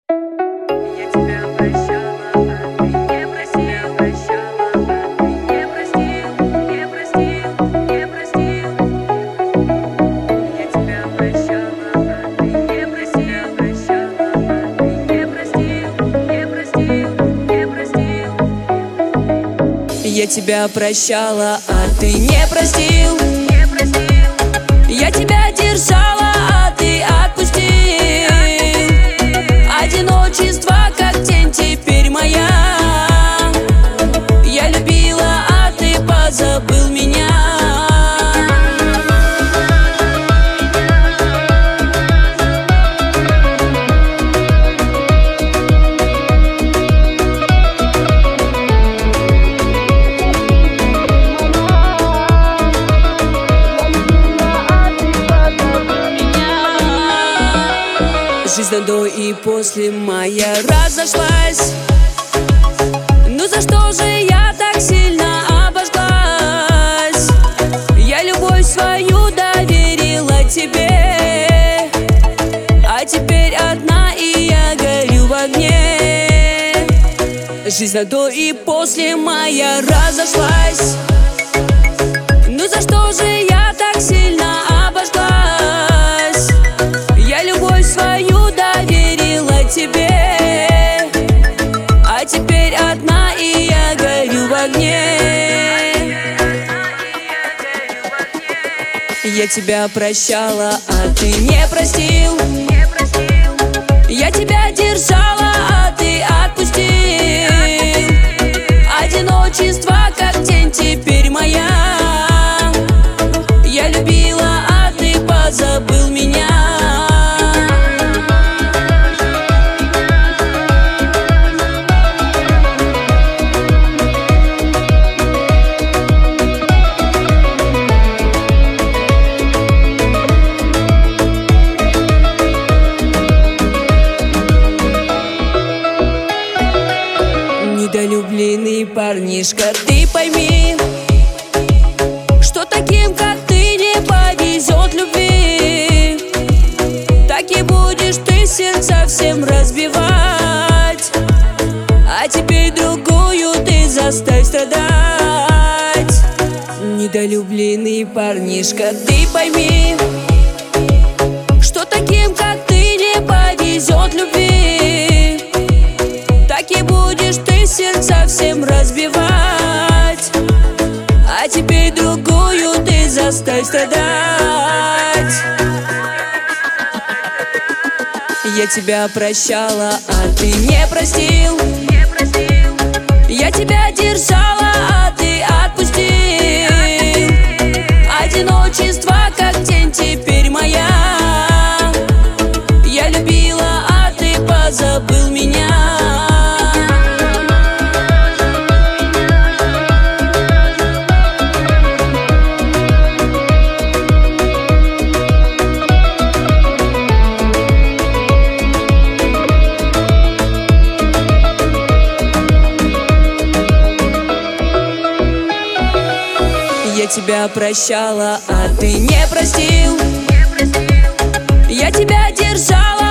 Я тебя прощала, а ты не простил, прощала, а ты не простил, не простил, не простил. Я тебя прощала, а ты не простил, прощала, а ты не простил, не простил, не простил. Я тебя прощала, а ты не простил, Не простил. я тебя держала, а ты отпустил. Одиночество, как тень, теперь моя. Я любила, а ты позабыл меня. Жизнь до и после моя разошлась. Ну за что же я так сильно обожглась? Я любовь свою доверила тебе, а теперь одна, и я горю в огне. Жизнь до и после моя разошлась. Ну за что же я так сильно обожглась? Я любовь свою доверила тебе, а теперь одна, и я горю в огне. Я тебя прощала, а ты не простил. Не простил. Я тебя держала, а ты отпустил. Одиночество, как тень, теперь моя. Я любила, а ты позабыл меня. Недолюбленный парнишка, ты пойми, что таким, как ты, не повезет любви. Так и будешь ты сердца всем разбивать, а теперь другую ты заставь страдать. Недолюбленный парнишка, ты пойми, что таким, как ты, не повезет любви. Так и будешь ты сердца всем разбивать, а теперь другую ты заставь страдать. Я тебя прощала, а ты не простил. Не простил. Я тебя держала, а ты отпустил. Одиночество, как тень, теперь моя. Я любила, а ты позабыл меня. Я тебя прощала, а ты не простил. Не простил. Я тебя держала,